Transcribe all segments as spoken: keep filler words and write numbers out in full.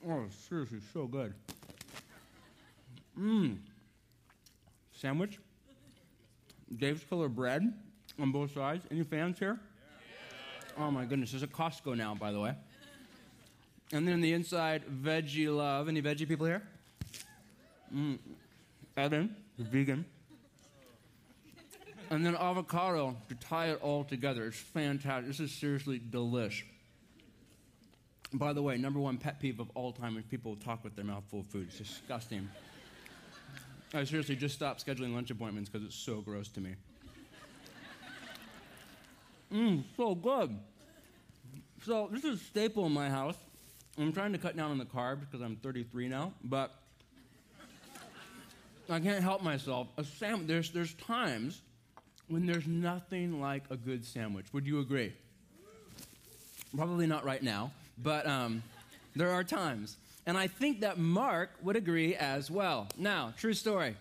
Oh, seriously, so good. Mmm. Sandwich. Dave's Killer bread on both sides. Any fans here? Yeah. Oh my goodness, there's a Costco now, by the way. And then the inside, veggie love. Any veggie people here? Mm. Evan, the vegan. And then avocado to tie it all together. It's fantastic. This is seriously delish. By the way, number one pet peeve of all time is people talk with their mouth full of food. It's disgusting. I seriously just stopped scheduling lunch appointments because it's so gross to me. Mmm, so good. So this is a staple in my house. I'm trying to cut down on the carbs because I'm thirty-three now, but I can't help myself. A sam- there's, there's times when there's nothing like a good sandwich. Would you agree? Probably not right now, but um, there are times. And I think that Mark would agree as well. Now, true story.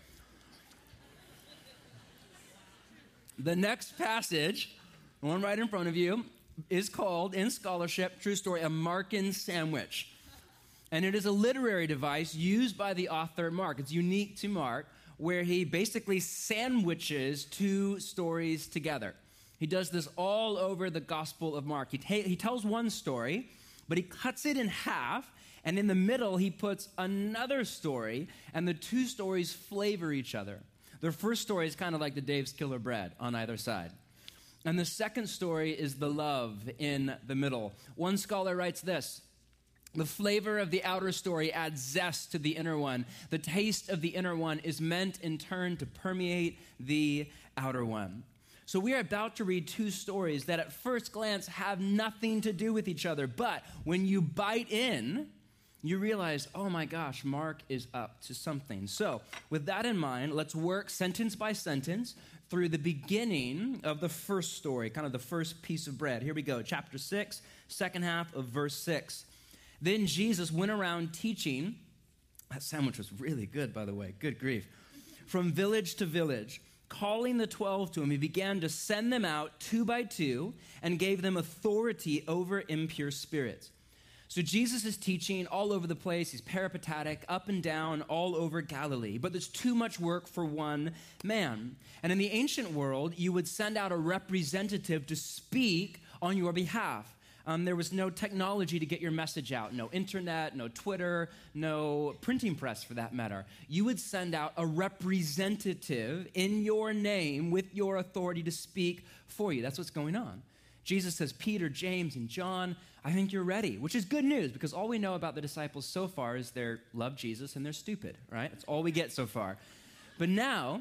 The next passage, the one right in front of you, is called, in scholarship, true story, a Markan sandwich. And it is a literary device used by the author Mark. It's unique to Mark, where he basically sandwiches two stories together. He does this all over the Gospel of Mark. He, ta- he tells one story, but he cuts it in half, and in the middle he puts another story, and the two stories flavor each other. The first story is kind of like the Dave's Killer bread on either side. And the second story is the love in the middle. One scholar writes this: the flavor of the outer story adds zest to the inner one. The taste of the inner one is meant in turn to permeate the outer one. So we are about to read two stories that at first glance have nothing to do with each other. But when you bite in, you realize, oh my gosh, Mark is up to something. So with that in mind, let's work sentence by sentence through the beginning of the first story, kind of the first piece of bread. Here we go, chapter six, second half of verse six. Then Jesus went around teaching. That sandwich was really good, by the way. Good grief. From village to village, calling the twelve to him, he began to send them out two by two and gave them authority over impure spirits. So Jesus is teaching all over the place. He's peripatetic, up and down, all over Galilee. But there's too much work for one man. And in the ancient world, you would send out a representative to speak on your behalf. Um, there was no technology to get your message out. No internet, no Twitter, no printing press for that matter. You would send out a representative in your name with your authority to speak for you. That's what's going on. Jesus says, Peter, James, and John, I think you're ready, which is good news because all we know about the disciples so far is they love Jesus and they're stupid, right? That's all we get so far. But now,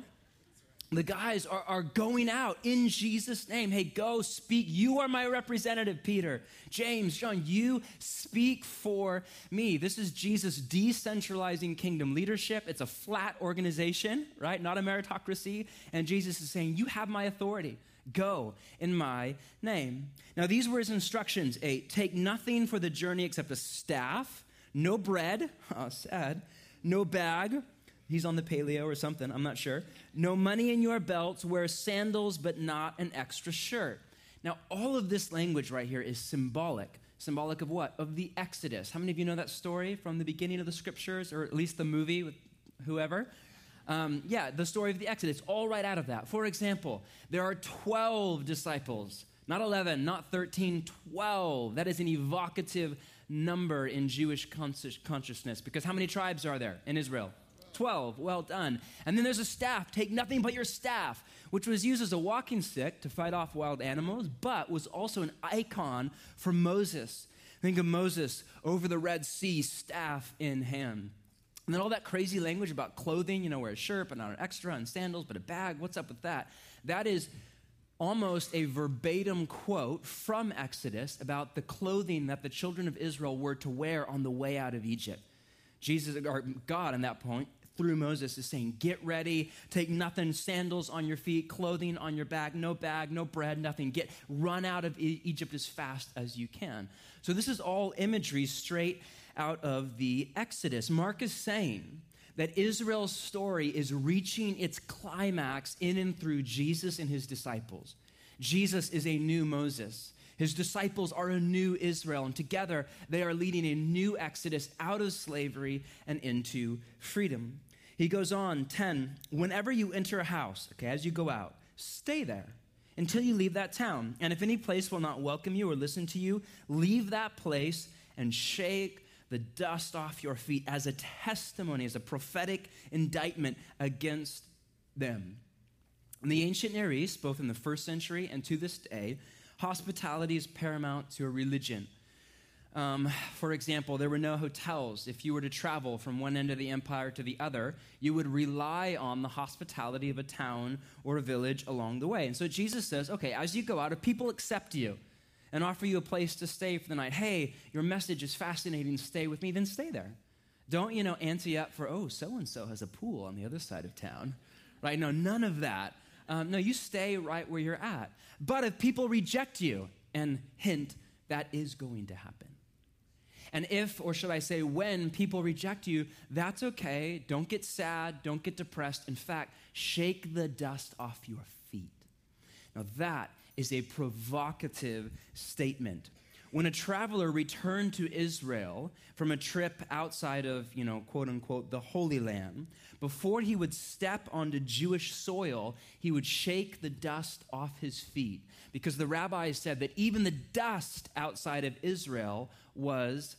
the guys are, are going out in Jesus' name. Hey, go speak. You are my representative, Peter. James, John, you speak for me. This is Jesus decentralizing kingdom leadership. It's a flat organization, right? Not a meritocracy. And Jesus is saying, you have my authority. Go in my name. Now, these were his instructions. Eight, take nothing for the journey except a staff, no bread, oh, sad, no bag. He's on the paleo or something, I'm not sure. No money in your belts, wear sandals, but not an extra shirt. Now, all of this language right here is symbolic. Symbolic of what? Of the Exodus. How many of you know that story from the beginning of the scriptures, or at least the movie with whoever? Um, yeah, the story of the Exodus, all right out of that. For example, there are twelve disciples, not eleven, not thirteen, twelve. That is an evocative number in Jewish consciousness, because how many tribes are there in Israel? twelve, well done. And then there's a staff, take nothing but your staff, which was used as a walking stick to fight off wild animals, but was also an icon for Moses. Think of Moses over the Red Sea, staff in hand. And then all that crazy language about clothing, you know, wear a shirt, but not an extra, and sandals, but a bag. What's up with that? That is almost a verbatim quote from Exodus about the clothing that the children of Israel were to wear on the way out of Egypt. Jesus, or God, in that point, through Moses, is saying, get ready, take nothing, sandals on your feet, clothing on your back, no bag, no bread, nothing. Get run out of e- Egypt as fast as you can. So this is all imagery straight out of the Exodus. Mark is saying that Israel's story is reaching its climax in and through Jesus and his disciples. Jesus is a new Moses. His disciples are a new Israel, and together they are leading a new exodus out of slavery and into freedom. He goes on, ten, whenever you enter a house, okay, as you go out, stay there until you leave that town. And if any place will not welcome you or listen to you, leave that place and shake the dust off your feet as a testimony, as a prophetic indictment against them. In the ancient Near East, both in the first century and to this day, hospitality is paramount to a religion. Um, for example, there were no hotels. If you were to travel from one end of the empire to the other, you would rely on the hospitality of a town or a village along the way. And so Jesus says, okay, as you go out, if people accept you and offer you a place to stay for the night, hey, your message is fascinating, stay with me, then stay there. Don't, you know, ante up for, oh, so-and-so has a pool on the other side of town, right? No, none of that. Um, no, you stay right where you're at. But if people reject you, and hint, that is going to happen. And if, or should I say, when people reject you, that's okay. Don't get sad. Don't get depressed. In fact, shake the dust off your feet. Now, that is a provocative statement. When a traveler returned to Israel from a trip outside of, you know, quote unquote, the Holy Land, before he would step onto Jewish soil, he would shake the dust off his feet, because the rabbis said that even the dust outside of Israel was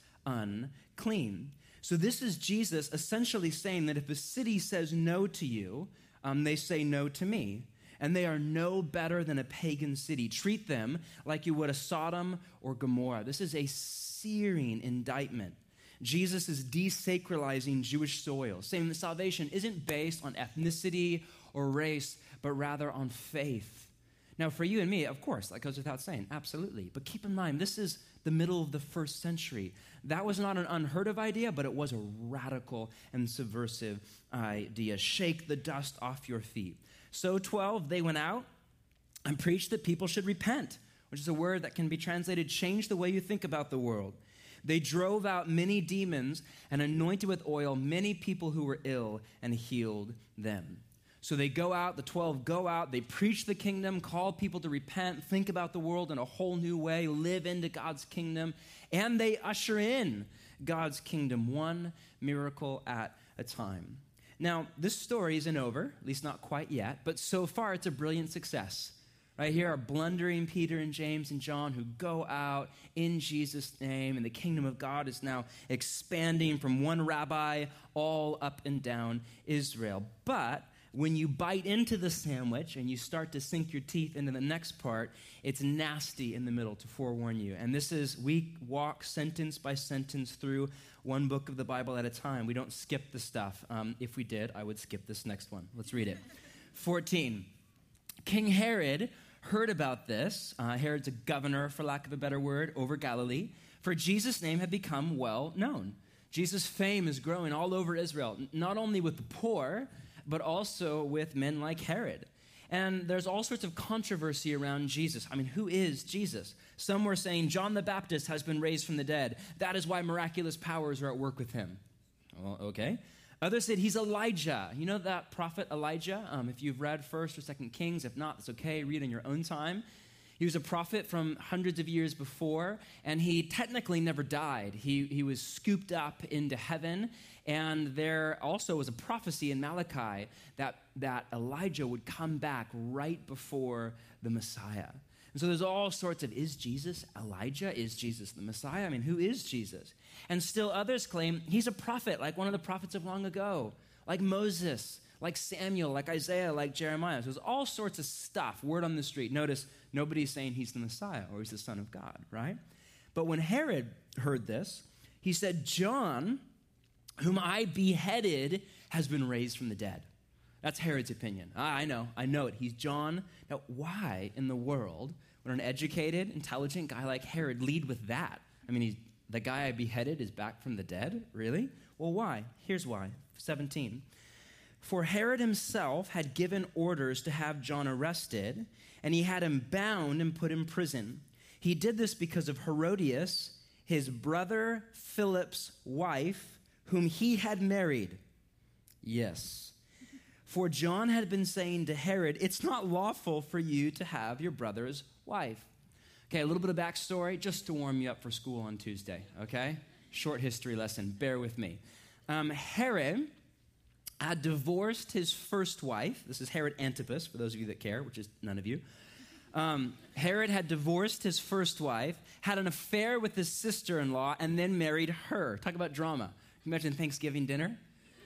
unclean. So this is Jesus essentially saying that if a city says no to you, um, they say no to me. And they are no better than a pagan city. Treat them like you would a Sodom or Gomorrah. This is a searing indictment. Jesus is desacralizing Jewish soil, saying that salvation isn't based on ethnicity or race, but rather on faith. Now, for you and me, of course, that goes without saying, absolutely. But keep in mind, this is the middle of the first century. That was not an unheard of idea, but it was a radical and subversive idea. Shake the dust off your feet. So twelve, they went out and preached that people should repent, which is a word that can be translated, change the way you think about the world. They drove out many demons and anointed with oil many people who were ill and healed them. So they go out, the twelve go out, they preach the kingdom, call people to repent, think about the world in a whole new way, live into God's kingdom, and they usher in God's kingdom, one miracle at a time. Now, this story isn't over, at least not quite yet, but so far it's a brilliant success. Right here are blundering Peter and James and John who go out in Jesus' name, and the kingdom of God is now expanding from one rabbi all up and down Israel. But when you bite into the sandwich and you start to sink your teeth into the next part, it's nasty in the middle, to forewarn you. And this is, we walk sentence by sentence through one book of the Bible at a time. We don't skip the stuff. Um, if we did, I would skip this next one. Let's read it. fourteen. King Herod heard about this. Uh, Herod's a governor, for lack of a better word, over Galilee, for Jesus' name had become well known. Jesus' fame is growing all over Israel, not only with the poor, but also with men like Herod. And there's all sorts of controversy around Jesus. I mean, who is Jesus? Some were saying John the Baptist has been raised from the dead. That is why miraculous powers are at work with him. Well, okay. Others said he's Elijah. You know that prophet Elijah? Um, if you've read First or Second Kings, if not, it's okay. Read in your own time. He was a prophet from hundreds of years before, and he technically never died. He, he was scooped up into heaven, and there also was a prophecy in Malachi that, that Elijah would come back right before the Messiah. And so there's all sorts of, is Jesus Elijah? Is Jesus the Messiah? I mean, who is Jesus? And still others claim he's a prophet, like one of the prophets of long ago, like Moses, like Samuel, like Isaiah, like Jeremiah. So there's all sorts of stuff, word on the street. Notice, nobody's saying he's the Messiah or he's the Son of God, right? But when Herod heard this, he said, John, whom I beheaded, has been raised from the dead. That's Herod's opinion. I know, I know it. He's John. Now, why in the world would an educated, intelligent guy like Herod lead with that? I mean, he's, the guy I beheaded is back from the dead? Really? Well, why? Here's why. seventeen. For Herod himself had given orders to have John arrested, and he had him bound and put in prison. He did this because of Herodias, his brother Philip's wife, whom he had married. Yes. For John had been saying to Herod, it's not lawful for you to have your brother's wife. Okay, a little bit of backstory just to warm you up for school on Tuesday, okay? Short history lesson, bear with me. Um, Herod had divorced his first wife. This is Herod Antipas, for those of you that care, which is none of you. Um, Herod had divorced his first wife, had an affair with his sister-in-law, and then married her. Talk about drama. Imagine Thanksgiving dinner.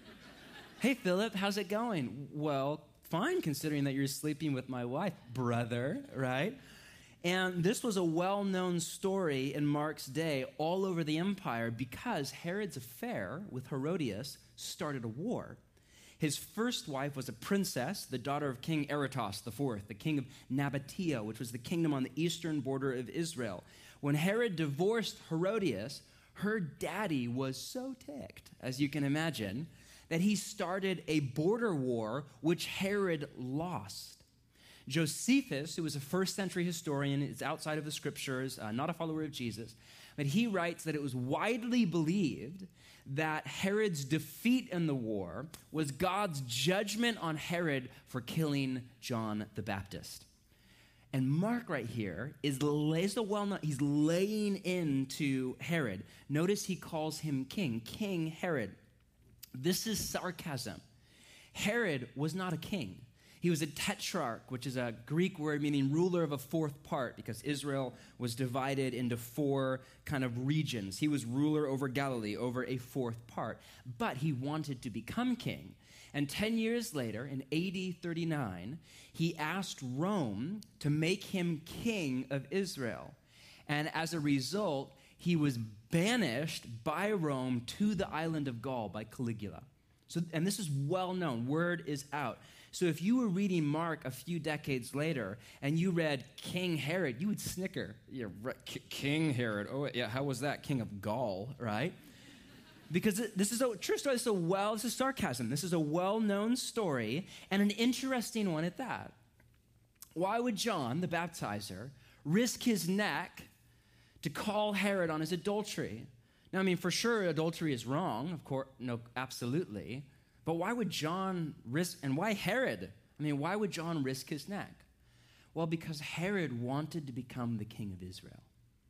Hey, Philip, how's it going? Well, fine, considering that you're sleeping with my wife, brother, right? And this was a well-known story in Mark's day all over the empire because Herod's affair with Herodias started a war. His first wife was a princess, the daughter of King Aretas the fourth, the king of Nabatea, which was the kingdom on the eastern border of Israel. When Herod divorced Herodias, her daddy was so ticked, as you can imagine, that he started a border war which Herod lost. Josephus, who was a first century historian, is outside of the scriptures, uh, not a follower of Jesus, but he writes that it was widely believed that Herod's defeat in the war was God's judgment on Herod for killing John the Baptist. And Mark right here is, is the well-known, he's laying into Herod. Notice he calls him king, King Herod. This is sarcasm. Herod was not a king. He was a tetrarch, which is a Greek word meaning ruler of a fourth part, because Israel was divided into four kind of regions. He was ruler over Galilee, over a fourth part. But he wanted to become king. And ten years later, in A D thirty-nine, he asked Rome to make him king of Israel. And as a result, he was banished by Rome to the island of Gaul by Caligula. So, and this is well known. Word is out. So if you were reading Mark a few decades later and you read King Herod, you would snicker. Yeah, K- King Herod. Oh, yeah, how was that? King of Gaul, right? Because this is a true story. This is a well, this is sarcasm. This is a well-known story and an interesting one at that. Why would John, the baptizer, risk his neck to call Herod on his adultery? Now, I mean, for sure, adultery is wrong, of course, no, absolutely. But why would John risk, and why Herod? I mean, why would John risk his neck? Well, because Herod wanted to become the king of Israel.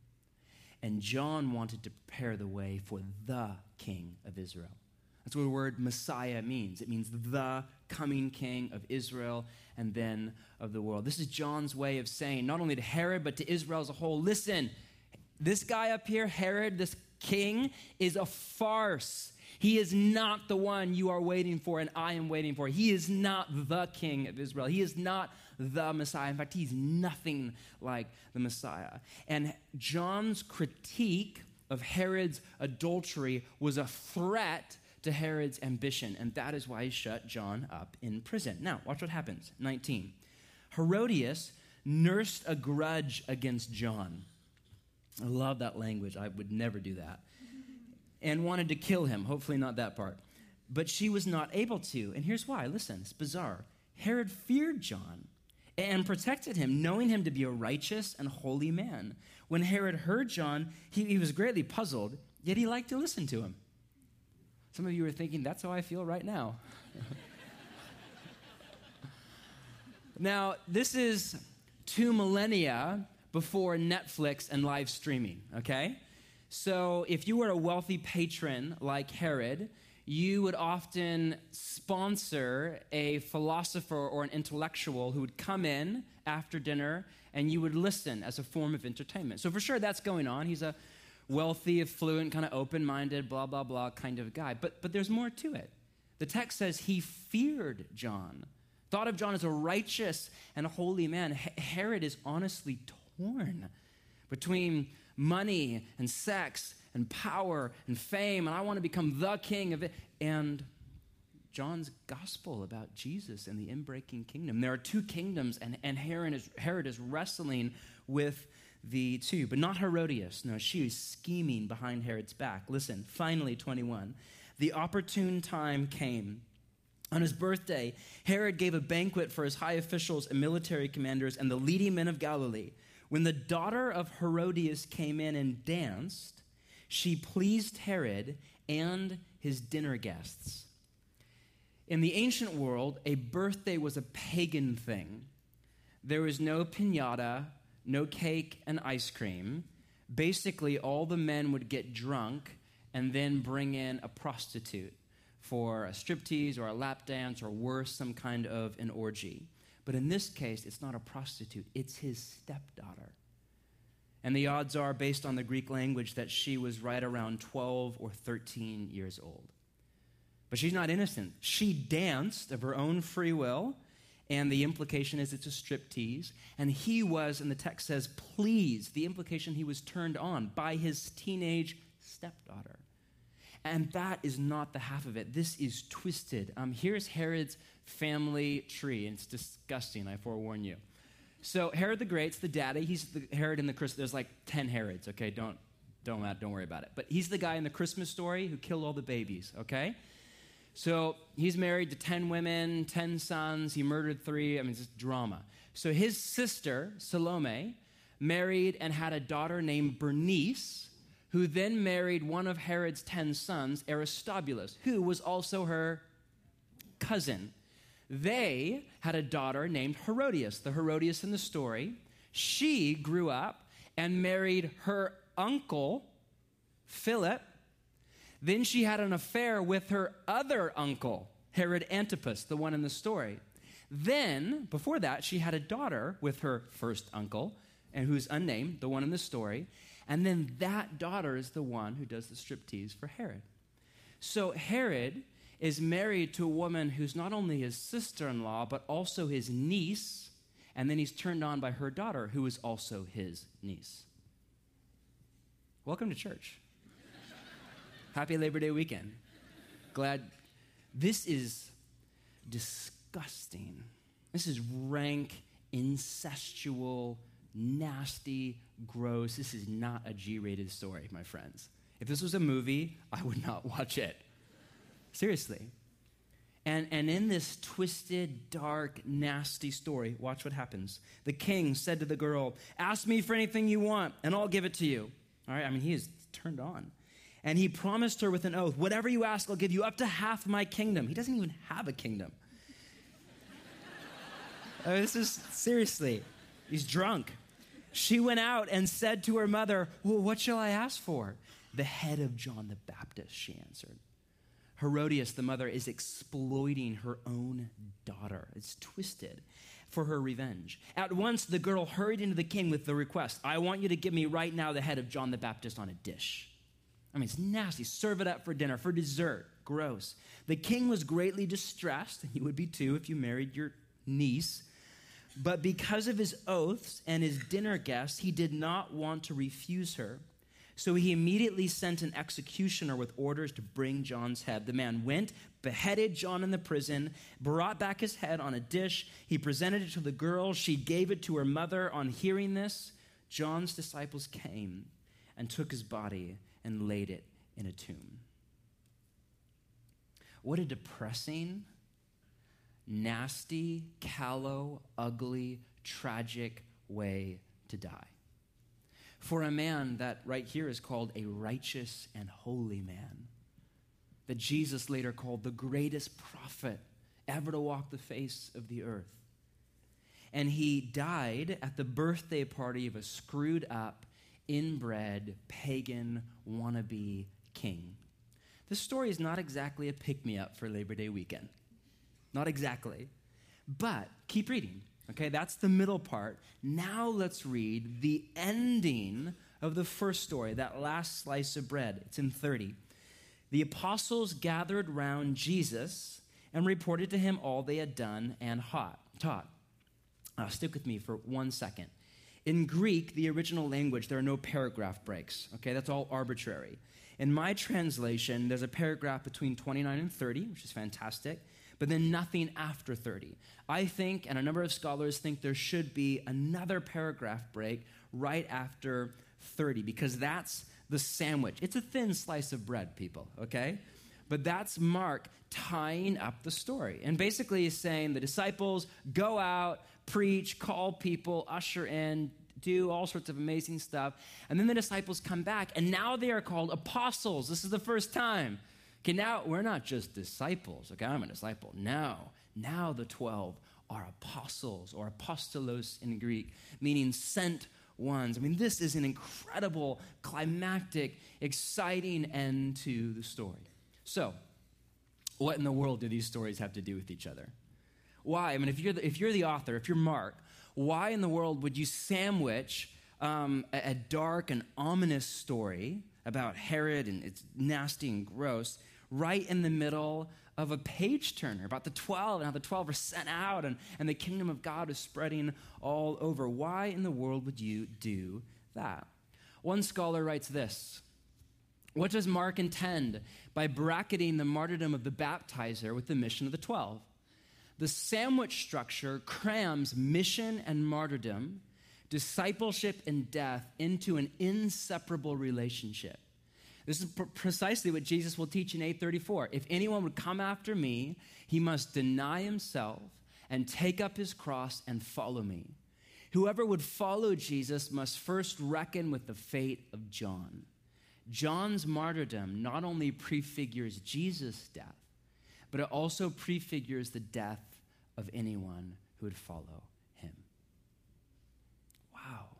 And John wanted to prepare the way for the king of Israel. That's what the word Messiah means. It means the coming king of Israel and then of the world. This is John's way of saying, not only to Herod, but to Israel as a whole, listen, this guy up here, Herod, this king, is a farce. He is not the one you are waiting for and I am waiting for. He is not the king of Israel. He is not the Messiah. In fact, he's nothing like the Messiah. And John's critique of Herod's adultery was a threat to Herod's ambition, and that is why he shut John up in prison. Now, watch what happens. nineteen. Herodias nursed a grudge against John. I love that language. I would never do that. And wanted to kill him. Hopefully not that part. But she was not able to. And here's why. Listen, it's bizarre. Herod feared John and protected him, knowing him to be a righteous and holy man. When Herod heard John, he, he was greatly puzzled, yet he liked to listen to him. Some of you are thinking, that's how I feel right now. Now, this is two millennia before Netflix and live streaming, okay? So if you were a wealthy patron like Herod, you would often sponsor a philosopher or an intellectual who would come in after dinner and you would listen as a form of entertainment. So for sure that's going on. He's a wealthy, affluent, kind of open-minded, blah, blah, blah kind of guy. But, but there's more to it. The text says he feared John, thought of John as a righteous and a holy man. H- Herod is honestly torn between money and sex and power and fame, and I want to become the king of it, and John's gospel about Jesus and the inbreaking kingdom. There are two kingdoms, and, and Herod, is, Herod is wrestling with the two, but not Herodias. No, she is scheming behind Herod's back. Listen, finally, twenty-one. The opportune time came. On his birthday, Herod gave a banquet for his high officials and military commanders and the leading men of Galilee. When the daughter of Herodias came in and danced, she pleased Herod and his dinner guests. In the ancient world, a birthday was a pagan thing. There was no piñata, no cake and ice cream. Basically, all the men would get drunk and then bring in a prostitute for a striptease or a lap dance or worse, some kind of an orgy. But in this case, it's not a prostitute, it's his stepdaughter. And the odds are, based on the Greek language, that she was right around twelve or thirteen years old. But she's not innocent. She danced of her own free will, and the implication is it's a striptease. And he was, and the text says, pleased. The implication, he was turned on by his teenage stepdaughter. And that is not the half of it. This is twisted. Um, here's Herod's family tree, and it's disgusting, I forewarn you. So Herod the Great's the daddy. He's the Herod in the Christmas. There's like ten Herods, okay? Don't, don't, don't worry about it. But he's the guy in the Christmas story who killed all the babies, okay? So he's married to ten women, ten sons. He murdered three. I mean, it's just drama. So his sister, Salome, married and had a daughter named Bernice, who then married one of Herod's ten sons, Aristobulus, who was also her cousin. They had a daughter named Herodias, the Herodias in the story. She grew up and married her uncle, Philip. Then she had an affair with her other uncle, Herod Antipas, the one in the story. Then, before that, she had a daughter with her first uncle, and who's unnamed, the one in the story. And then that daughter is the one who does the striptease for Herod. So Herod is married to a woman who's not only his sister-in-law, but also his niece, and then he's turned on by her daughter, who is also his niece. Welcome to church. Happy Labor Day weekend. Glad. This is disgusting. This is rank, incestual, nasty, gross. This is not a G-rated story, my friends. If this was a movie, I would not watch it. Seriously. And, and in this twisted, dark, nasty story, watch what happens. The king said to the girl, ask me for anything you want, and I'll give it to you. All right, I mean, he is turned on. And he promised her with an oath, whatever you ask, I'll give you up to half my kingdom. He doesn't even have a kingdom. I mean, this is, seriously, he's drunk. She went out and said to her mother, well, what shall I ask for? The head of John the Baptist, she answered. Herodias, the mother, is exploiting her own daughter. It's twisted for her revenge. At once, the girl hurried into the king with the request, I want you to give me right now the head of John the Baptist on a dish. I mean, it's nasty. Serve it up for dinner, for dessert. Gross. The king was greatly distressed, and you would be too if you married your niece. But because of his oaths and his dinner guests, he did not want to refuse her. So he immediately sent an executioner with orders to bring John's head. The man went, beheaded John in the prison, brought back his head on a dish. He presented it to the girl. She gave it to her mother. On hearing this, John's disciples came and took his body and laid it in a tomb. What a depressing, nasty, callow, ugly, tragic way to die. For a man that right here is called a righteous and holy man, that Jesus later called the greatest prophet ever to walk the face of the earth. And he died at the birthday party of a screwed up, inbred, pagan, wannabe king. This story is not exactly a pick-me-up for Labor Day weekend. Not exactly. But keep reading. Okay, that's the middle part. Now let's read the ending of the first story, that last slice of bread. It's in thirty. The apostles gathered round Jesus and reported to him all they had done and taught. Uh, stick with me for one second. In Greek, the original language, there are no paragraph breaks. Okay, that's all arbitrary. In my translation, there's a paragraph between twenty-nine and thirty, which is fantastic, but then nothing after thirty. I think, and a number of scholars think, there should be another paragraph break right after thirty, because that's the sandwich. It's a thin slice of bread, people, okay? But that's Mark tying up the story. And basically he's saying the disciples go out, preach, call people, usher in, do all sorts of amazing stuff. And then the disciples come back, and now they are called apostles. This is the first time. Okay, now we're not just disciples. Okay, I'm a disciple. Now, now the twelve are apostles, or apostolos in Greek, meaning sent ones. I mean, this is an incredible, climactic, exciting end to the story. So, what in the world do these stories have to do with each other? Why? I mean, if you're the, if you're the author, if you're Mark, why in the world would you sandwich um, a, a dark and ominous story about Herod and it's nasty and gross right in the middle of a page turner about the twelve and how the twelve are sent out and, and the kingdom of God is spreading all over? Why in the world would you do that? One scholar writes this: what does Mark intend by bracketing the martyrdom of the baptizer with the mission of the twelve? The sandwich structure crams mission and martyrdom, discipleship and death into an inseparable relationship. This is pr- precisely what Jesus will teach in eight thirty-four. If anyone would come after me, he must deny himself and take up his cross and follow me. Whoever would follow Jesus must first reckon with the fate of John. John's martyrdom not only prefigures Jesus' death, but it also prefigures the death of anyone who would follow him. Wow.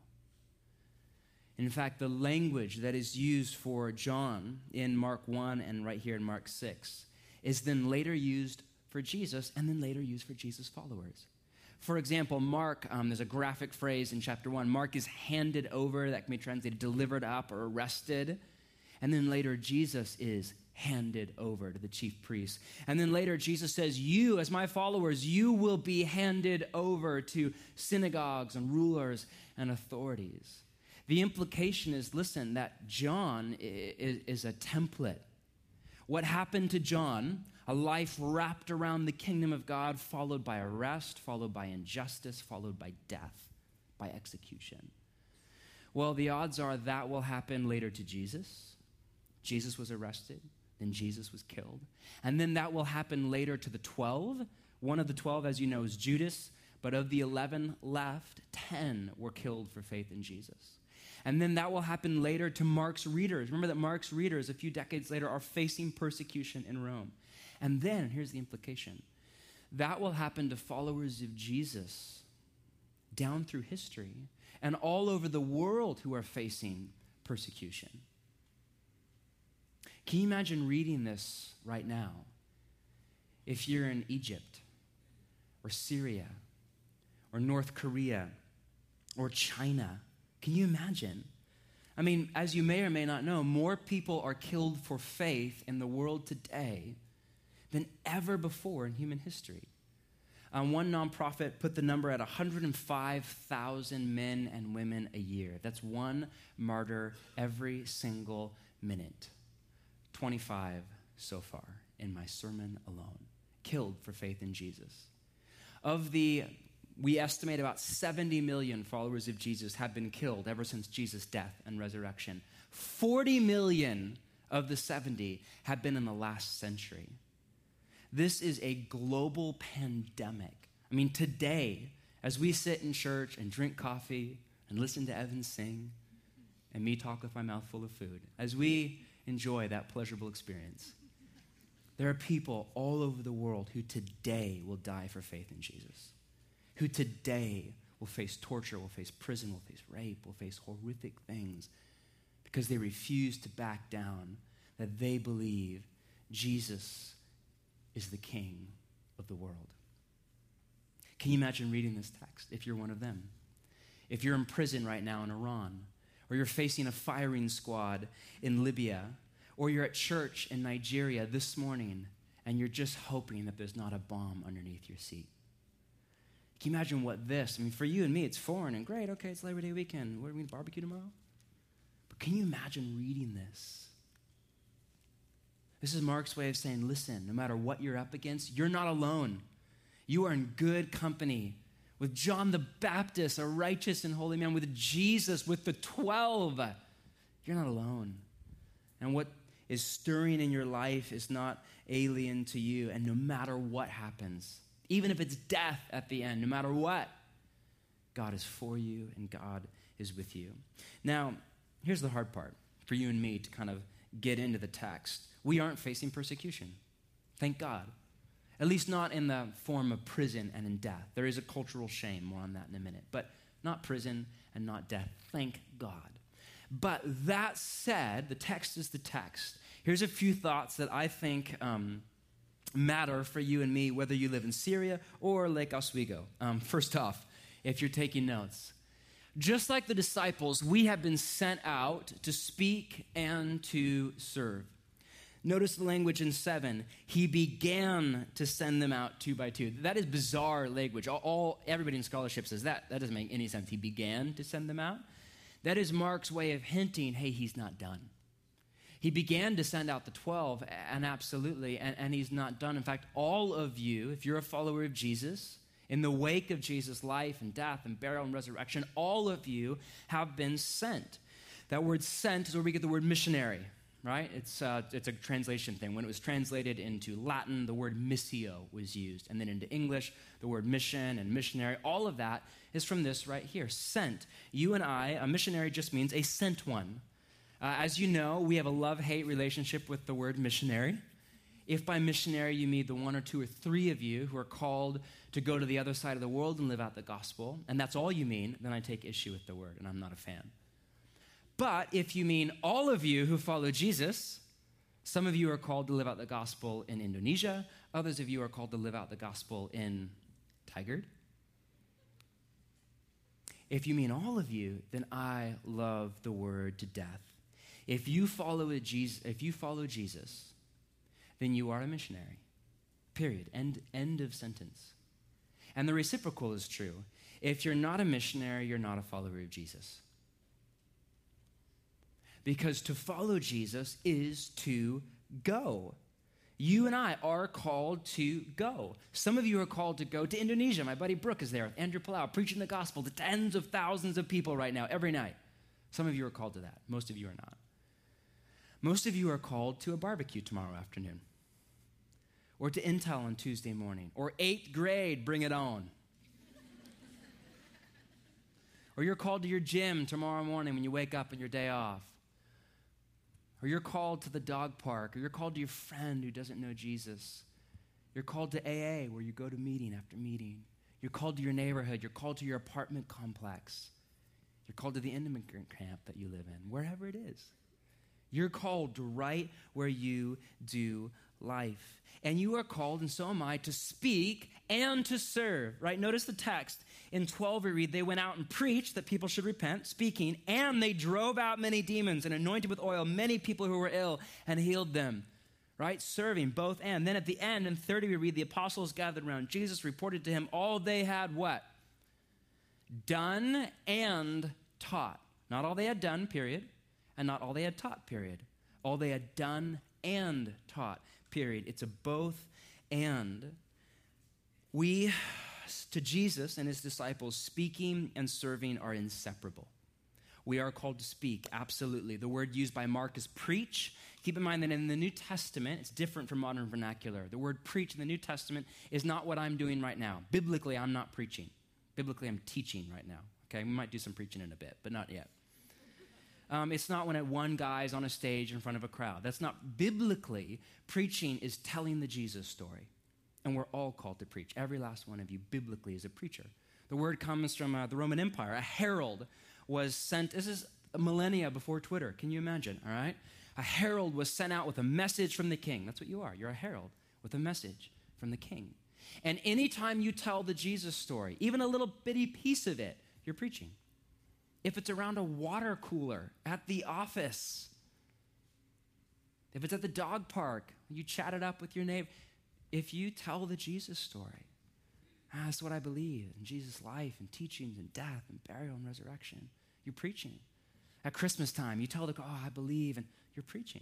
In fact, the language that is used for John in Mark one and right here in Mark six is then later used for Jesus and then later used for Jesus' followers. For example, Mark, um, there's a graphic phrase in chapter one. Mark is handed over, that can be translated delivered up or arrested. And then later, Jesus is handed over to the chief priests. And then later, Jesus says, you, as my followers, you will be handed over to synagogues and rulers and authorities. The implication is, listen, that John is, is a template. What happened to John, a life wrapped around the kingdom of God, followed by arrest, followed by injustice, followed by death, by execution. Well, the odds are that will happen later to Jesus. Jesus was arrested, then Jesus was killed. And then that will happen later to the twelve. One of the twelve, as you know, is Judas. But of the eleven left, ten were killed for faith in Jesus. And then that will happen later to Mark's readers. Remember that Mark's readers, a few decades later, are facing persecution in Rome. And then, here's the implication, that will happen to followers of Jesus down through history and all over the world who are facing persecution. Can you imagine reading this right now? If you're in Egypt or Syria or North Korea or China, can you imagine? I mean, as you may or may not know, more people are killed for faith in the world today than ever before in human history. Um, one nonprofit put the number at one hundred five thousand men and women a year. That's one martyr every single minute. twenty-five so far in my sermon alone, killed for faith in Jesus. Of the, we estimate about seventy million followers of Jesus have been killed ever since Jesus' death and resurrection. forty million of the seventy have been in the last century. This is a global pandemic. I mean, today, as we sit in church and drink coffee and listen to Evan sing and me talk with my mouth full of food, as we enjoy that pleasurable experience, there are people all over the world who today will die for faith in Jesus, who today will face torture, will face prison, will face rape, will face horrific things because they refuse to back down, that they believe Jesus is the King of the world. Can you imagine reading this text if you're one of them? If you're in prison right now in Iran, or you're facing a firing squad in Libya, or you're at church in Nigeria this morning and you're just hoping that there's not a bomb underneath your seat. Can you imagine what this, I mean, for you and me, it's foreign and great. Okay, it's Labor Day weekend. What are we going to barbecue tomorrow? But can you imagine reading this? This is Mark's way of saying, listen, no matter what you're up against, you're not alone. You are in good company with John the Baptist, a righteous and holy man, with Jesus, with the twelve. You're not alone. And what is stirring in your life is not alien to you. And no matter what happens, even if it's death at the end, no matter what, God is for you and God is with you. Now, here's the hard part for you and me to kind of get into the text. We aren't facing persecution. Thank God. At least not in the form of prison and in death. There is a cultural shame. More on that in a minute. But not prison, and not death. Thank God. But that said, the text is the text. Here's a few thoughts that I think um, matter for you and me, whether you live in Syria or Lake Oswego. Um, first off, if you're taking notes, just like the disciples, we have been sent out to speak and to serve. Notice the language in seven. He began to send them out two by two. That is bizarre language. All, all everybody in scholarship says that. That doesn't make any sense. He began to send them out. That is Mark's way of hinting, hey, he's not done. He began to send out the twelve, and absolutely, and, and he's not done. In fact, all of you, if you're a follower of Jesus, in the wake of Jesus' life and death and burial and resurrection, all of you have been sent. That word sent is where we get the word missionary, right? It's, uh, it's a translation thing. When it was translated into Latin, the word missio was used. And then into English, the word mission and missionary, all of that is from this right here, sent. You and I, a missionary just means a sent one. Uh, as you know, we have a love-hate relationship with the word missionary. If by missionary you mean the one or two or three of you who are called to go to the other side of the world and live out the gospel, and that's all you mean, then I take issue with the word, and I'm not a fan. But if you mean all of you who follow Jesus, some of you are called to live out the gospel in Indonesia, others of you are called to live out the gospel in Tigard. If you mean all of you, then I love the word to death. If you follow a Jesus, if you follow Jesus, then you are a missionary. Period. End, end of sentence. And the reciprocal is true. If you're not a missionary, you're not a follower of Jesus. Because to follow Jesus is to go. You and I are called to go. Some of you are called to go to Indonesia. My buddy Brooke is there with Andrew Palau preaching the gospel to tens of thousands of people right now, every night. Some of you are called to that. Most of you are not. Most of you are called to a barbecue tomorrow afternoon, or to Intel on Tuesday morning, or eighth grade, bring it on. Or you're called to your gym tomorrow morning when you wake up on your day off. Or you're called to the dog park, or you're called to your friend who doesn't know Jesus. You're called to A A, where you go to meeting after meeting. You're called to your neighborhood. You're called to your apartment complex. You're called to the immigrant camp that you live in, wherever it is. You're called to right where you do life. And you are called, and so am I, to speak and to serve, right? Notice the text. In twelve, we read, they went out and preached that people should repent, speaking, and they drove out many demons and anointed with oil many people who were ill and healed them, right? Serving, both and. Then at the end, in thirty, we read, the apostles gathered around Jesus, reported to him all they had what? Done and taught. Not all they had done, period, and not all they had taught, period. All they had done and taught, period. It's a both and. We, to Jesus and his disciples, speaking and serving are inseparable. We are called to speak, absolutely. The word used by Mark is preach. Keep in mind that in the New Testament, it's different from modern vernacular. The word preach in the New Testament is not what I'm doing right now. Biblically, I'm not preaching. Biblically, I'm teaching right now. Okay, we might do some preaching in a bit, but not yet. Um, it's not when one guy's on a stage in front of a crowd. That's not biblically. Preaching is telling the Jesus story. And we're all called to preach. Every last one of you biblically is a preacher. The word comes from uh, the Roman Empire. A herald was sent. This is a millennia before Twitter. Can you imagine, all right? A herald was sent out with a message from the king. That's what you are. You're a herald with a message from the king. And anytime you tell the Jesus story, even a little bitty piece of it, you're preaching. If it's around a water cooler at the office, if it's at the dog park, you chat it up with your neighbor, if you tell the Jesus story, ah, that's what I believe in Jesus' life and teachings and death and burial and resurrection, you're preaching. At Christmas time, you tell the, oh, I believe, and you're preaching.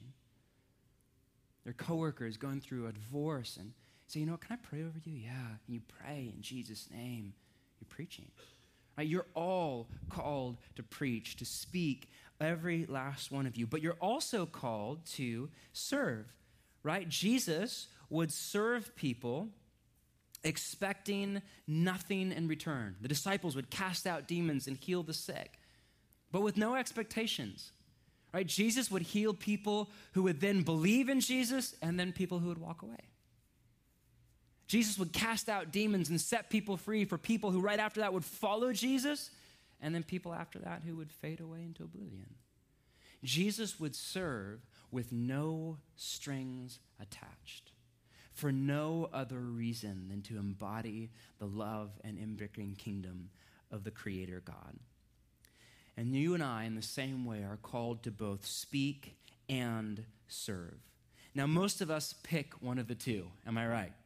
Their coworkers going through a divorce and say, you know, can I pray over you? Yeah. And you pray in Jesus' name. You're preaching. Right? You're all called to preach, to speak, every last one of you. But you're also called to serve, right? Jesus would serve people expecting nothing in return. The disciples would cast out demons and heal the sick, but with no expectations, right? Jesus would heal people who would then believe in Jesus and then people who would walk away. Jesus would cast out demons and set people free for people who right after that would follow Jesus and then people after that who would fade away into oblivion. Jesus would serve with no strings attached, for no other reason than to embody the love and invigorating kingdom of the Creator God. And you and I, in the same way, are called to both speak and serve. Now, most of us pick one of the two. Am I right?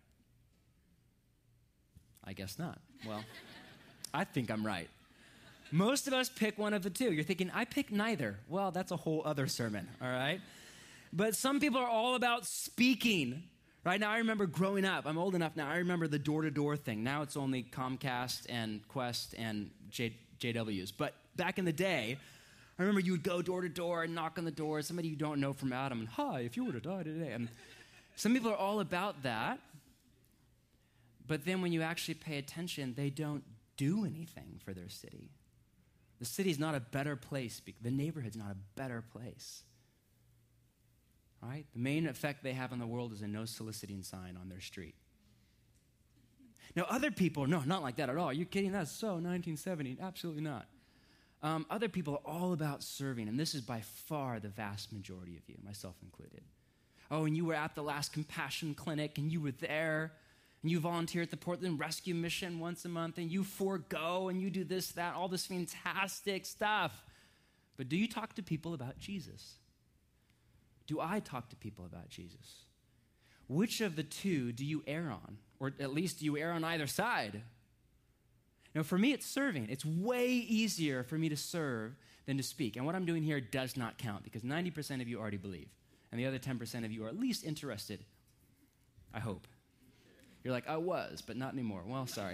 I guess not. Well, I think I'm right. Most of us pick one of the two. You're thinking, I pick neither. Well, that's a whole other sermon, all right? But some people are all about speaking. Right now, I remember growing up. I'm old enough now. I remember the door-to-door thing. Now it's only Comcast and Quest and J- JWs. But back in the day, I remember you would go door to door and knock on the door. Somebody you don't know from Adam, and hi, if you were to die today. And some people are all about that. But then when you actually pay attention, they don't do anything for their city. The city's not a better place. The neighborhood's not a better place. Right? The main effect they have on the world is a no soliciting sign on their street. Now, other people, no, not like that at all. Are you kidding? That's so nineteen seventy. Absolutely not. Um, other people are all about serving, and this is by far the vast majority of you, myself included. Oh, and you were at the last compassion clinic, and you were there, and you volunteer at the Portland Rescue Mission once a month, and you forego, and you do this, that, all this fantastic stuff. But do you talk to people about Jesus? Do I talk to people about Jesus? Which of the two do you err on? Or at least do you err on either side? Now, for me, it's serving. It's way easier for me to serve than to speak. And what I'm doing here does not count because ninety percent of you already believe. And the other ten percent of you are at least interested. I hope. You're like, I was, but not anymore. Well, sorry.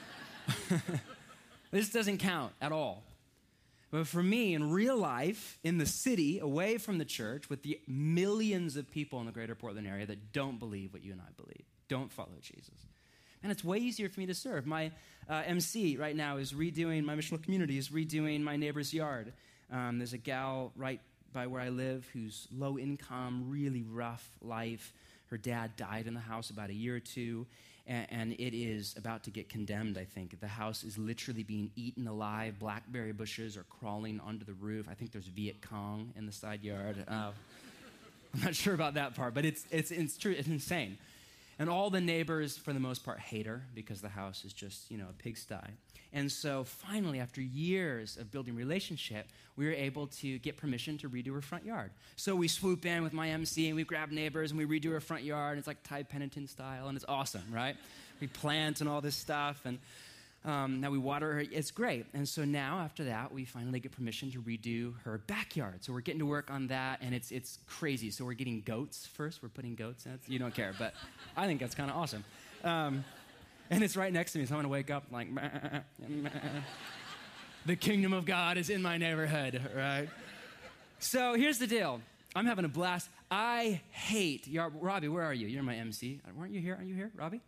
This doesn't count at all. But for me, in real life, in the city, away from the church, with the millions of people in the greater Portland area that don't believe what you and I believe, don't follow Jesus. And it's way easier for me to serve. My uh, M C right now is redoing, my missional community is redoing my neighbor's yard. Um, there's a gal right by where I live who's low income, really rough life. Her dad died in the house about a year or two, and, and it is about to get condemned, I think. The house is literally being eaten alive. Blackberry bushes are crawling onto the roof. I think there's Viet Cong in the side yard. Uh, I'm not sure about that part, but it's, it's, it's true. It's insane. And all the neighbors, for the most part, hate her because the house is just, you know, a pigsty. And so finally, after years of building relationship, we were able to get permission to redo her front yard. So we swoop in with my M C and we grab neighbors and we redo her front yard. And it's like Ty Pennington style and it's awesome, right? We plant and all this stuff and um, now we water her. It's great. And so now after that, we finally get permission to redo her backyard. So we're getting to work on that and it's it's crazy. So we're getting goats first. We're putting goats in. You don't care, but I think that's kind of awesome. Um, and it's right next to me, so I'm going to wake up like, meh, meh. The kingdom of God is in my neighborhood, right? So here's the deal. I'm having a blast. I hate, Robbie, where are you? You're my M C. Weren't you here? Are you here, Robbie?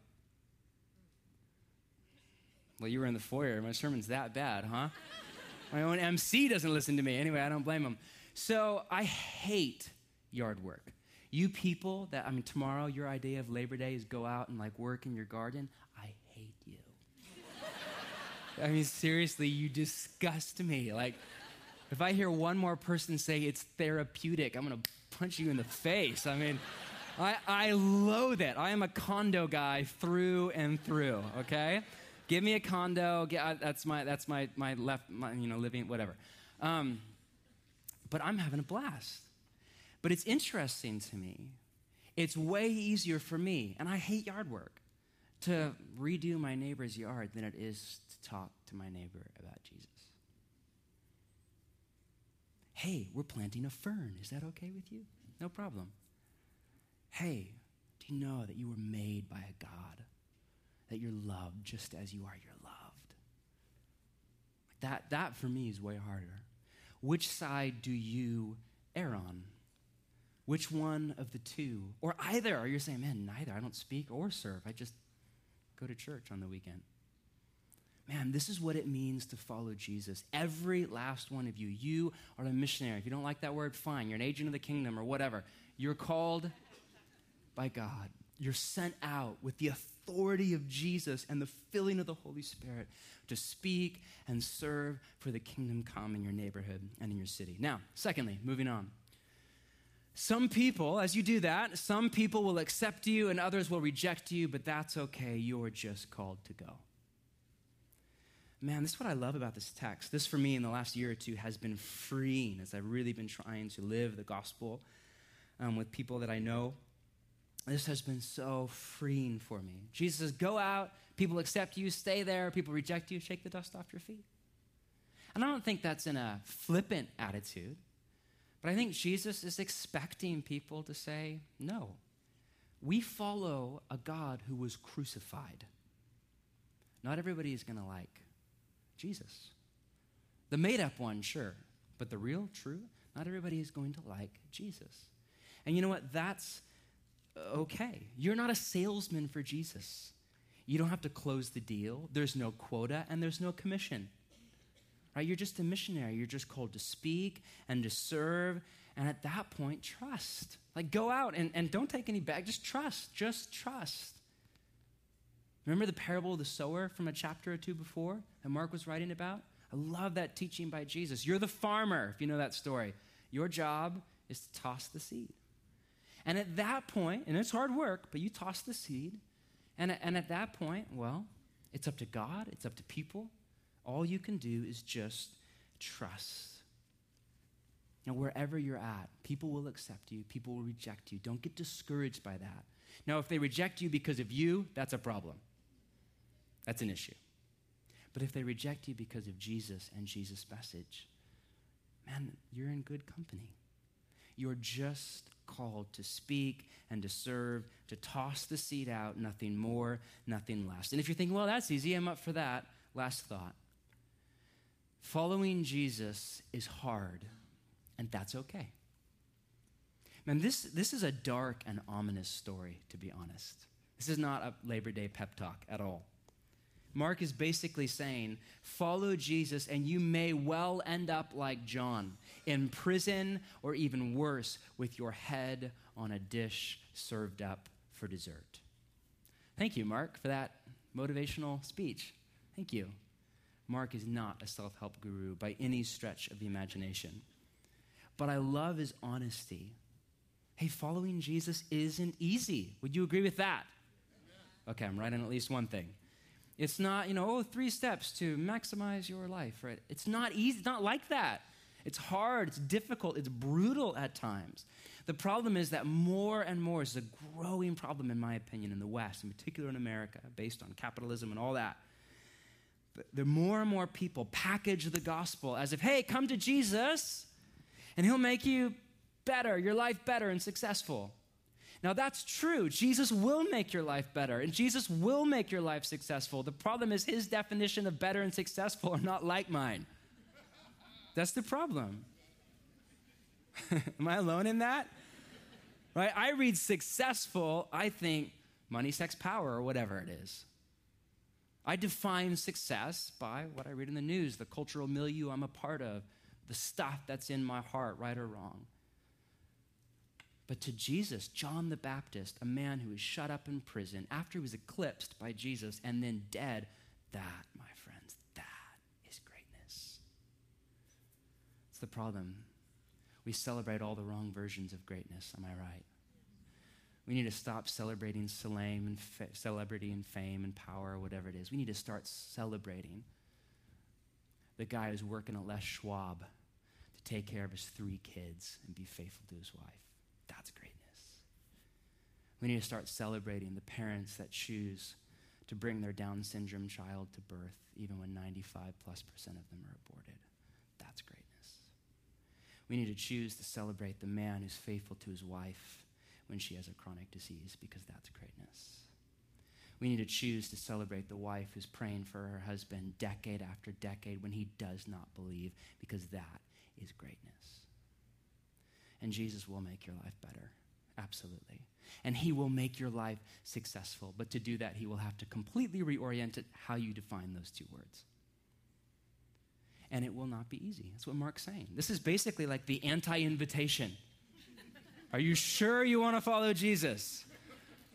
Well, you were in the foyer. My sermon's that bad, huh? My own M C doesn't listen to me. Anyway, I don't blame him. So I hate yard work. You people that, I mean, tomorrow your idea of Labor Day is go out and like work in your garden. I hate you. I mean, seriously, you disgust me. Like, if I hear one more person say it's therapeutic, I'm going to punch you in the face. I mean, I, I loathe it. I am a condo guy through and through, okay? Give me a condo. Get, that's my, that's my, my left, my, you know, living, whatever. Um, but I'm having a blast. But it's interesting to me. It's way easier for me, and I hate yard work, to redo my neighbor's yard than it is to talk to my neighbor about Jesus. Hey, we're planting a fern. Is that okay with you? No problem. Hey, do you know that you were made by a God? That you're loved just as you are, you're loved. That, that for me is way harder. Which side do you err on? Which one of the two? Or either. Or you're saying, man, neither. I don't speak or serve. I just go to church on the weekend. Man, this is what it means to follow Jesus. Every last one of you. You are a missionary. If you don't like that word, fine. You're an agent of the kingdom or whatever. You're called by God. You're sent out with the authority authority of Jesus and the filling of the Holy Spirit to speak and serve for the kingdom come in your neighborhood and in your city. Now, secondly, moving on. Some people, as you do that, some people will accept you and others will reject you, but that's okay. You're just called to go. Man, this is what I love about this text. This, for me, in the last year or two, has been freeing as I've really been trying to live the gospel um, with people that I know. This has been so freeing for me. Jesus says, go out, people accept you, stay there, people reject you, shake the dust off your feet. And I don't think that's in a flippant attitude, but I think Jesus is expecting people to say, no, we follow a God who was crucified. Not everybody is going to like Jesus. The made-up one, sure, but the real, true, not everybody is going to like Jesus. And you know what? That's okay. You're not a salesman for Jesus. You don't have to close the deal. There's no quota and there's no commission. Right? You're just a missionary. You're just called to speak and to serve. And at that point, trust. Like, go out and, and don't take any back. Just trust. Just trust. Remember the parable of the sower from a chapter or two before that Mark was writing about? I love that teaching by Jesus. You're the farmer, if you know that story. Your job is to toss the seed. And at that point, and it's hard work, but you toss the seed. And, and at that point, well, it's up to God. It's up to people. All you can do is just trust. Now, wherever you're at, people will accept you. People will reject you. Don't get discouraged by that. Now, if they reject you because of you, that's a problem. That's an issue. But if they reject you because of Jesus and Jesus' message, man, you're in good company. You're just called to speak and to serve, to toss the seed out, nothing more, nothing less. And if you're thinking, well, that's easy, I'm up for that, last thought. Following Jesus is hard, and that's okay. Man, this, this is a dark and ominous story, to be honest. This is not a Labor Day pep talk at all. Mark is basically saying, follow Jesus and you may well end up like John, in prison or even worse, with your head on a dish served up for dessert. Thank you, Mark, for that motivational speech. Thank you. Mark is not a self-help guru by any stretch of the imagination. But I love his honesty. Hey, following Jesus isn't easy. Would you agree with that? Okay, I'm right on at least one thing. It's not, you know, oh, three steps to maximize your life, right? It's not easy. It's not like that. It's hard. It's difficult. It's brutal at times. The problem is that more and more is a growing problem, in my opinion, in the West, in particular in America, based on capitalism and all that. But the more and more people package the gospel as if, hey, come to Jesus, and he'll make you better, your life better and successful. Now, that's true. Jesus will make your life better, and Jesus will make your life successful. The problem is his definition of better and successful are not like mine. That's the problem. Am I alone in that? Right? I read successful, I think money, sex, power, or whatever it is. I define success by what I read in the news, the cultural milieu I'm a part of, the stuff that's in my heart, right or wrong. But to Jesus, John the Baptist, a man who was shut up in prison after he was eclipsed by Jesus and then dead, that, my friends, that is greatness. It's the problem. We celebrate all the wrong versions of greatness, am I right? We need to stop celebrating Salem and fa- celebrity and fame and power or whatever it is. We need to start celebrating the guy who's working at Les Schwab to take care of his three kids and be faithful to his wife. That's greatness. We need to start celebrating the parents that choose to bring their Down syndrome child to birth, even when ninety-five plus percent of them are aborted. That's greatness. We need to choose to celebrate the man who's faithful to his wife when she has a chronic disease, because that's greatness. We need to choose to celebrate the wife who's praying for her husband decade after decade when he does not believe, because that is greatness. And Jesus will make your life better, absolutely. And he will make your life successful. But to do that, he will have to completely reorient it, how you define those two words. And it will not be easy. That's what Mark's saying. This is basically like the anti-invitation. Are you sure you want to follow Jesus?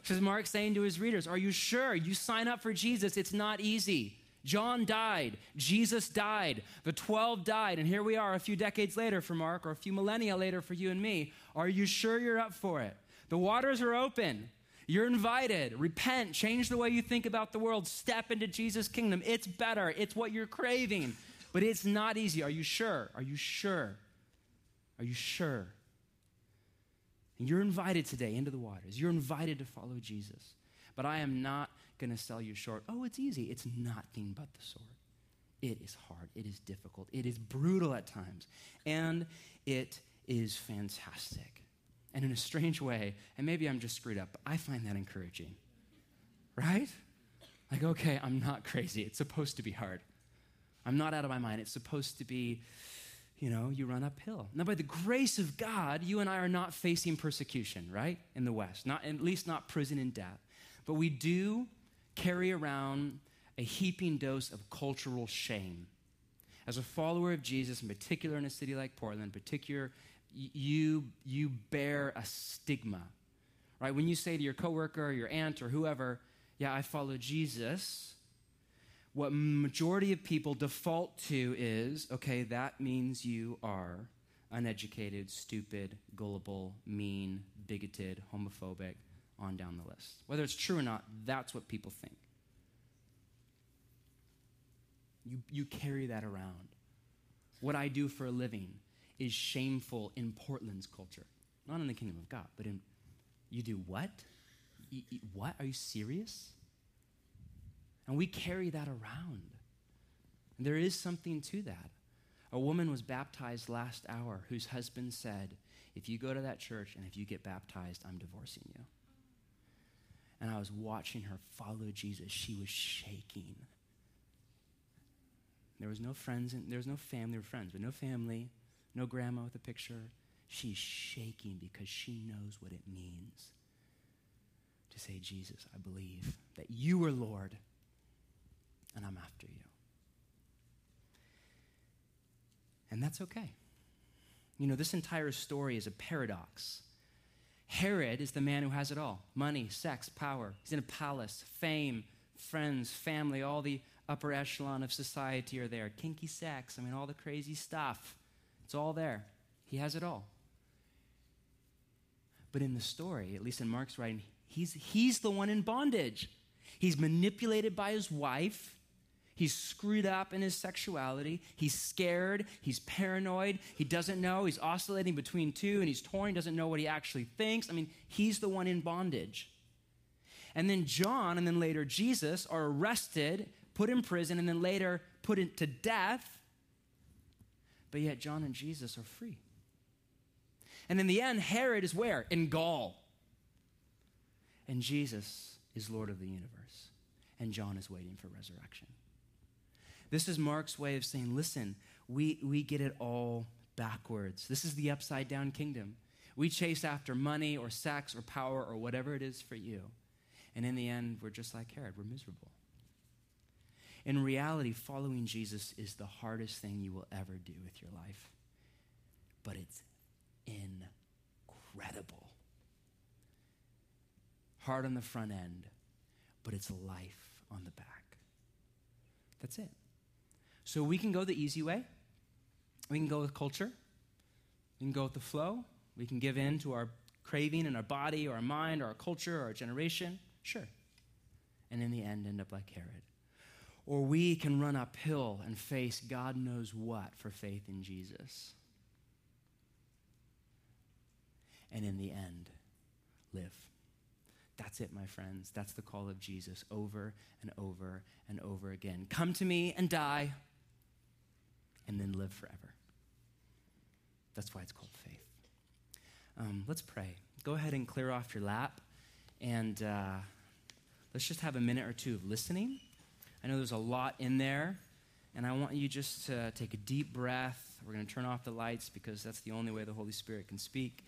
Because Mark's saying to his readers, are you sure? You sign up for Jesus. It's not easy. John died. Jesus died. The twelve died. And here we are a few decades later for Mark, or a few millennia later for you and me. Are you sure you're up for it? The waters are open. You're invited. Repent. Change the way you think about the world. Step into Jesus' kingdom. It's better. It's what you're craving. But it's not easy. Are you sure? Are you sure? Are you sure? And you're invited today into the waters. You're invited to follow Jesus. But I am not going to sell you short. Oh, it's easy. It's nothing but the sword. It is hard. It is difficult. It is brutal at times. And it is fantastic. And in a strange way, and maybe I'm just screwed up, but I find that encouraging. Right? Like, okay, I'm not crazy. It's supposed to be hard. I'm not out of my mind. It's supposed to be, you know, you run uphill. Now, by the grace of God, you and I are not facing persecution, right, in the West, not at least not prison and death. But we do carry around a heaping dose of cultural shame. As a follower of Jesus, in particular in a city like Portland, in particular, you, you bear a stigma, right? When you say to your coworker or your aunt or whoever, yeah, I follow Jesus, what majority of people default to is, okay, that means you are uneducated, stupid, gullible, mean, bigoted, homophobic, on down the list. Whether it's true or not, that's what people think. You, you carry that around. What I do for a living is shameful in Portland's culture. Not in the kingdom of God, but in, you do what? You, you, what? Are you serious? And we carry that around. And there is something to that. A woman was baptized last hour whose husband said, if you go to that church and if you get baptized, I'm divorcing you. And I was watching her follow Jesus. She was shaking. There was no friends, and there was no family. There were friends, but no family, no grandma with a picture. She's shaking because she knows what it means to say, Jesus, I believe that you are Lord, and I'm after you. And that's okay. You know, this entire story is a paradox. Herod is the man who has it all. Money, sex, power. He's in a palace, fame, friends, family, all the upper echelon of society are there. Kinky sex, I mean, all the crazy stuff. It's all there. He has it all. But in the story, at least in Mark's writing, he's, he's the one in bondage. He's manipulated by his wife. He's screwed up in his sexuality. He's scared. He's paranoid. He doesn't know. He's oscillating between two, and he's torn. He doesn't know what he actually thinks. I mean, he's the one in bondage. And then John, and then later Jesus, are arrested, put in prison, and then later put into death. But yet John and Jesus are free. And in the end, Herod is where? In Gaul. And Jesus is Lord of the universe. And John is waiting for resurrection. This is Mark's way of saying, listen, we, we get it all backwards. This is the upside down kingdom. We chase after money or sex or power or whatever it is for you. And in the end, we're just like Herod. We're miserable. In reality, following Jesus is the hardest thing you will ever do with your life. But it's incredible. Hard on the front end, but it's life on the back. That's it. So we can go the easy way. We can go with culture. We can go with the flow. We can give in to our craving in our body or our mind or our culture or our generation. Sure. And in the end, end up like Herod. Or we can run uphill and face God knows what for faith in Jesus. And in the end, live. That's it, my friends. That's the call of Jesus over and over and over again. Come to me and die, and then live forever. That's why it's called faith. Um, let's pray. Go ahead and clear off your lap, and uh, let's just have a minute or two of listening. I know there's a lot in there, and I want you just to take a deep breath. We're going to turn off the lights because that's the only way the Holy Spirit can speak.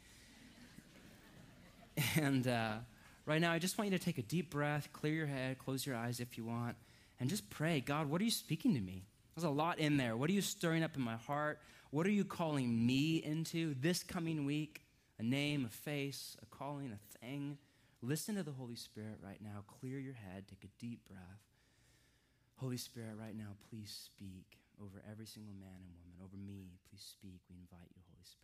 And uh, right now, I just want you to take a deep breath, clear your head, close your eyes if you want, and just pray, God, what are you speaking to me? There's a lot in there. What are you stirring up in my heart? What are you calling me into this coming week? A name, a face, a calling, a thing. Listen to the Holy Spirit right now. Clear your head. Take a deep breath. Holy Spirit, right now, please speak over every single man and woman. Over me, please speak. We invite you,